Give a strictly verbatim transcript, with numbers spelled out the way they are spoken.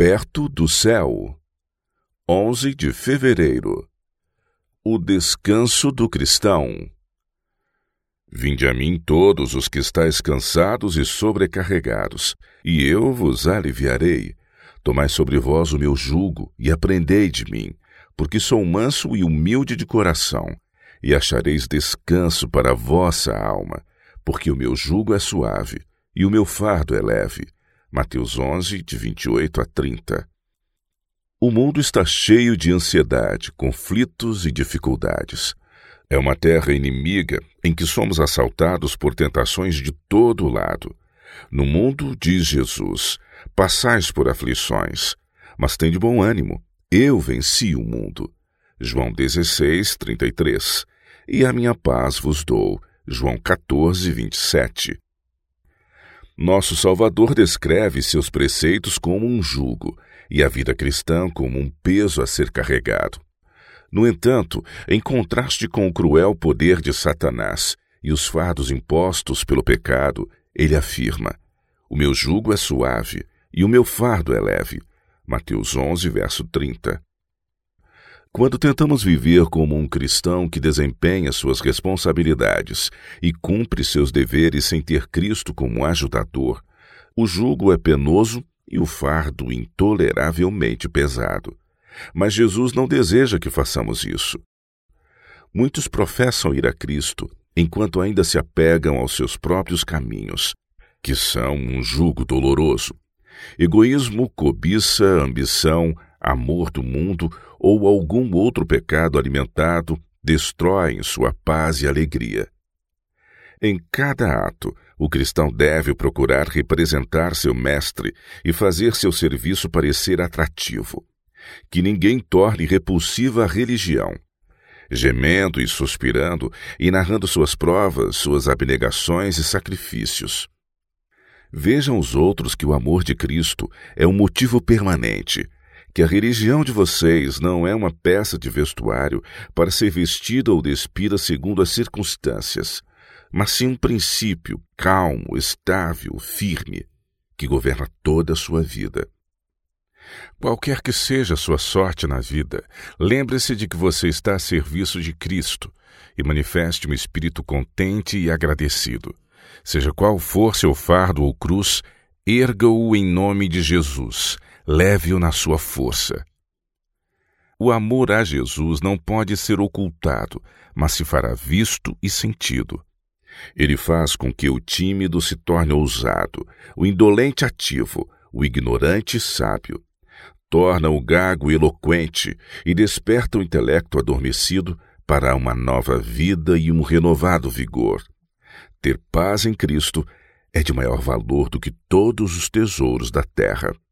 Perto do céu. onze de fevereiro. O descanso do cristão. Vinde a mim todos os que estáis cansados e sobrecarregados, e eu vos aliviarei. Tomai sobre vós o meu jugo e aprendei de mim, porque sou manso e humilde de coração, e achareis descanso para a vossa alma, porque o meu jugo é suave e o meu fardo é leve. Mateus onze, de vinte e oito a trinta. O mundo está cheio de ansiedade, conflitos e dificuldades. É uma terra inimiga em que somos assaltados por tentações de todo lado. No mundo, diz Jesus, passais por aflições, mas tende bom ânimo, eu venci o mundo. João dezesseis, trinta e três. E a minha paz vos dou. João quatorze, vinte e sete. Nosso Salvador descreve seus preceitos como um jugo e a vida cristã como um peso a ser carregado. No entanto, em contraste com o cruel poder de Satanás e os fardos impostos pelo pecado, ele afirma: o meu jugo é suave e o meu fardo é leve. Mateus onze, verso trinta. Quando tentamos viver como um cristão que desempenha suas responsabilidades e cumpre seus deveres sem ter Cristo como ajudador, o jugo é penoso e o fardo intoleravelmente pesado. Mas Jesus não deseja que façamos isso. Muitos professam ir a Cristo enquanto ainda se apegam aos seus próprios caminhos, que são um jugo doloroso. Egoísmo, cobiça, ambição, amor do mundo ou algum outro pecado alimentado destroem sua paz e alegria. Em cada ato, o cristão deve procurar representar seu mestre e fazer seu serviço parecer atrativo. Que ninguém torne repulsiva a religião. Gemendo e suspirando e narrando suas provas, suas abnegações e sacrifícios. Vejam os outros que o amor de Cristo é um motivo permanente, que a religião de vocês não é uma peça de vestuário para ser vestida ou despida segundo as circunstâncias, mas sim um princípio calmo, estável, firme, que governa toda a sua vida. Qualquer que seja a sua sorte na vida, lembre-se de que você está a serviço de Cristo e manifeste um espírito contente e agradecido. Seja qual for seu fardo ou cruz, erga-o em nome de Jesus. Leve-o na sua força. O amor a Jesus não pode ser ocultado, mas se fará visto e sentido. Ele faz com que o tímido se torne ousado, o indolente ativo, o ignorante sábio. Torna o gago eloquente e desperta o intelecto adormecido para uma nova vida e um renovado vigor. Ter paz em Cristo é de maior valor do que todos os tesouros da terra.